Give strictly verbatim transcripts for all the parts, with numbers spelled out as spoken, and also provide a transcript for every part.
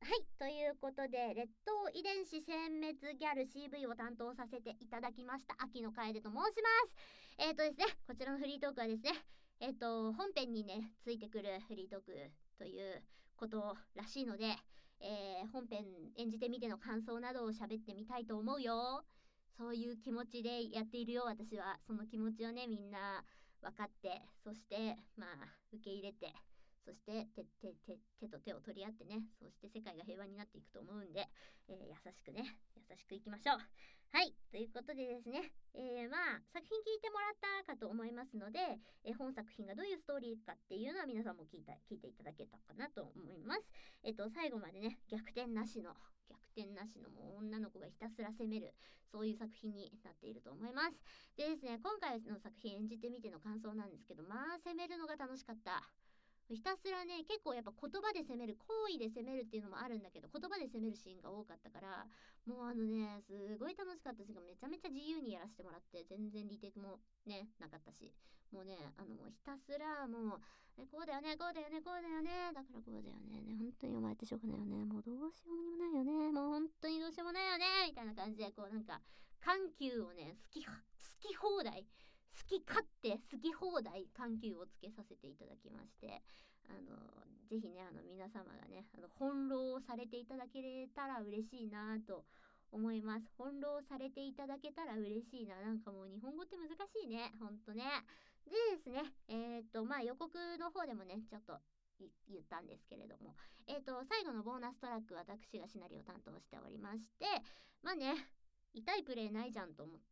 はい、ということで、劣等遺伝子殲滅ギャル シーブイ を担当させていただきました秋野楓と申します。えっ、ー、とですね、こちらのフリートークはですね、えっ、ー、と本編にねついてくるフリートークということらしいので、えー、本編演じてみての感想などを喋ってみたいと思うよ。そういう気持ちでやっているよ、私は。その気持ちをねみんな分かって、そしてまあ受け入れて、そして手手手手と手を取り合ってね、そして世界が平和になっていくと思うんで、えー、優しくね優しくいきましょう。はい、ということでですね、えー、まあ作品聞いてもらったかと思いますので、えー、本作品がどういうストーリーかっていうのは皆さんも聞いた聞いていただけたかなと思います。えっ、と最後までね逆転なしの逆転なしのもう女の子がひたすら攻める、そういう作品になっていると思います。でですね、今回の作品演じてみての感想なんですけど、まあ攻めるのが楽しかった。ひたすらね、結構やっぱ言葉で攻める、行為で攻めるっていうのもあるんだけど、言葉で攻めるシーンが多かったから、もうあのねすごい楽しかったし、めちゃめちゃ自由にやらせてもらって、全然リテイクもねなかったし、もうねあのひたすらもうえこうだよねこうだよねこうだよねだからこうだよねね本当にお前ってしょうがないよね、もうどうしようにもないよね、もう本当にどうしようもないよねみたいな感じで、こうなんか緩急をね好き好き放題好き勝手好き放題緩急をつけさせていただきまして、あのぜひねあの皆様がねあの翻弄されていただけれたら嬉しいなと思います。翻弄されていただけたら嬉しいな。なんかもう日本語って難しいね、ほんとね。でですね、えっ、ー、とまあ予告の方でもねちょっと言ったんですけれども、えっ、ー、と最後のボーナストラック私がシナリオを担当しておりまして、まあね痛いプレイないじゃんと思って、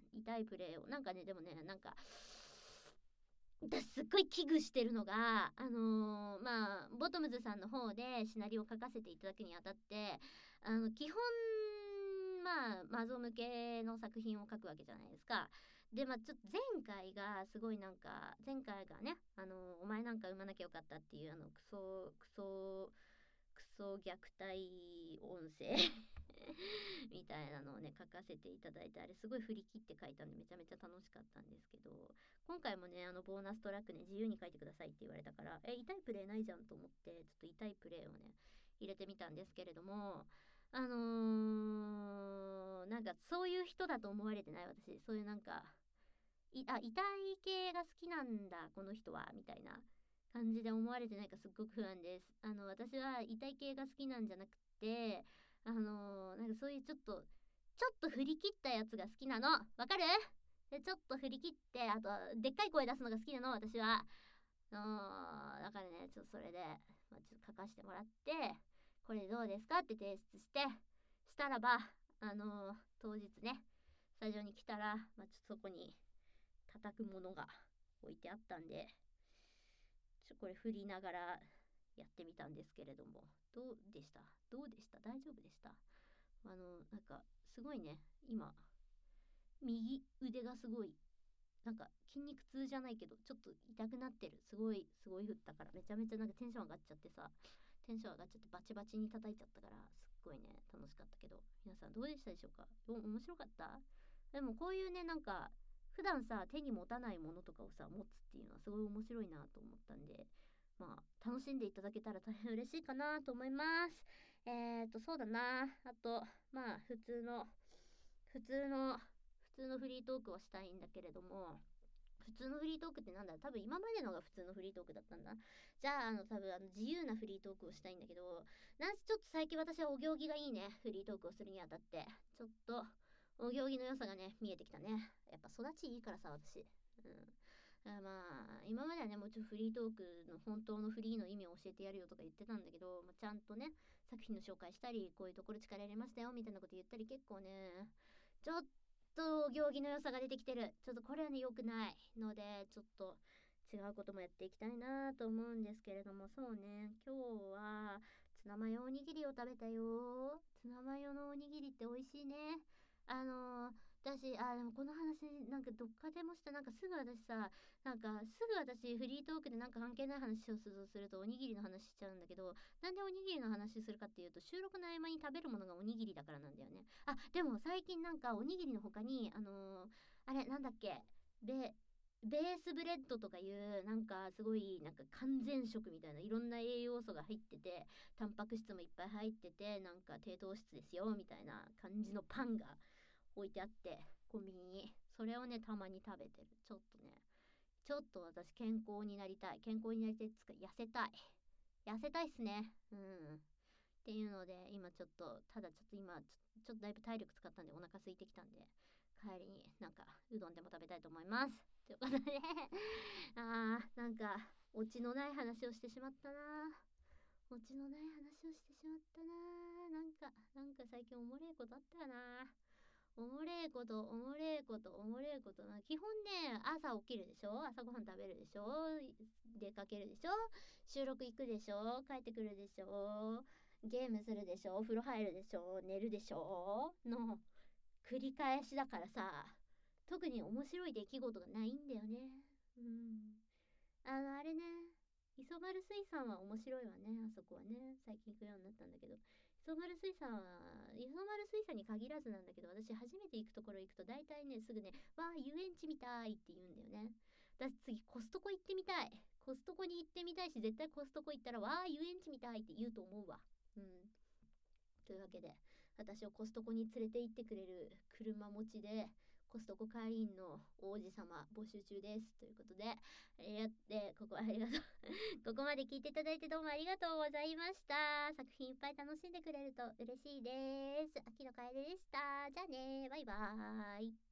痛いプレイをなんかねでもねなんか私すっごい危惧してるのが、あのー、まあボトムズさんの方でシナリオを書かせていただくにあたって、あの基本まあマゾ向けの作品を書くわけじゃないですか。でまあちょっと前回がすごいなんか前回がね、あのー、お前なんか産まなきゃよかったっていうあのクソクソクソ虐待音声みたいなのをね書かせていただいて、あれすごい振り切って書いたんでめちゃめちゃ楽しかったんですけど、今回もねあのボーナストラックね自由に書いてくださいって言われたから、え痛いプレイないじゃんと思って、ちょっと痛いプレイをね入れてみたんですけれども、あのー、なんかそういう人だと思われてない、私そういうなんかいあ痛い系が好きなんだこの人はみたいな感じで思われてないかすっごく不安です。あの私は痛い系が好きなんじゃなくて、あのー、なんかそういうちょっとちょっと振り切ったやつが好きなの。わかる？でちょっと振り切って、あとでっかい声出すのが好きなの私は。あだからねちょっとそれで、まあ、ちょっと書かせてもらって、これどうですかって提出してしたらば、あのー、当日ねスタジオに来たら、まあ、ちょっとそこに叩くものが置いてあったんで、ちょこれ振りながらやってみたんですけれども、どうでしたどうでした大丈夫でした？あのなんかすごいね今右腕がすごいなんか筋肉痛じゃないけどちょっと痛くなってる。すごいすごい振ったからめちゃめちゃなんかテンション上がっちゃってさ、テンション上がっちゃってバチバチに叩いちゃったから、すっごいね楽しかったけど、皆さんどうでしたでしょうか？お面白かった？でもこういうねなんか普段さ手に持たないものとかをさ持つっていうのはすごい面白いなと思ったんで、まあ楽しんでいただけたら大変嬉しいかなと思います。えーとそうだな、あとまあ普通の普通の普通のフリートークをしたいんだけれども、普通のフリートークってなんだ、多分今までのが普通のフリートークだったんだ。じゃああの多分あの自由なフリートークをしたいんだけど、なんせちょっと最近私はお行儀がいいね。フリートークをするにあたってちょっとお行儀の良さがね見えてきたね。やっぱ育ちいいからさ私、うん、まあ今まではねもうちょっとフリートークの本当のフリーの意味を教えてやるよとか言ってたんだけど、まあ、ちゃんとね作品の紹介したり、こういうところ力入れましたよみたいなこと言ったり、結構ねちょっと行儀の良さが出てきてる。ちょっとこれはね良くないので、ちょっと違うこともやっていきたいなと思うんですけれども、そうね今日はツナマヨおにぎりを食べたよ。ツナマヨのおにぎりって美味しいね。あのー、私あでもこの話なんかどっかでもした、なんかすぐ私さなんかすぐ私フリートークでなんか関係ない話をするとするとおにぎりの話しちゃうんだけど、なんでおにぎりの話するかっていうと収録の合間に食べるものがおにぎりだからなんだよね。あでも最近なんかおにぎりの他にあのー、あれなんだっけべベースブレッドとかいうなんかすごいなんか完全食みたいないろんな栄養素が入ってて、タンパク質もいっぱい入ってて、なんか低糖質ですよみたいな感じのパンが置いてあって、コンビニにそれをねたまに食べてる。ちょっとねちょっと私健康になりたい、健康になりたいっつか痩せたい、痩せたいっすね。うんっていうので、今ちょっとただちょっと今ちょちょっとだいぶ体力使ったんでお腹空いてきたんで、帰りになんかうどんでも食べたいと思います。ということであーなんかオチのない話をしてしまったな。オチのない話をしてしまったな。なんかなんか最近おもれえことあったよな。おもれえことおもれえことおもれえことな。基本ね朝起きるでしょ、朝ごはん食べるでしょ、出かけるでしょ、収録行くでしょ、帰ってくるでしょ、ゲームするでしょ、お風呂入るでしょ、寝るでしょの繰り返しだからさ、特に面白い出来事がないんだよね。うんあのあれね、磯丸水産は面白いわね。あそこはね最近行くようになったんだけど、磯丸水産は磯丸水産に限らずなんだけど、私初めて行くところ行くと大体ねすぐねわあ遊園地みたいって言うんだよね。私次コストコ行ってみたい、コストコに行ってみたいし、絶対コストコ行ったらわあ遊園地みたいって言うと思うわ。うんというわけで、私をコストコに連れて行ってくれる車持ちでコストコ会員の王子様募集中ですということで、やってここありがとうここまで聞いていただいてどうもありがとうございました。作品いっぱい楽しんでくれると嬉しいです。秋の楓でした。じゃあねバイバーイ。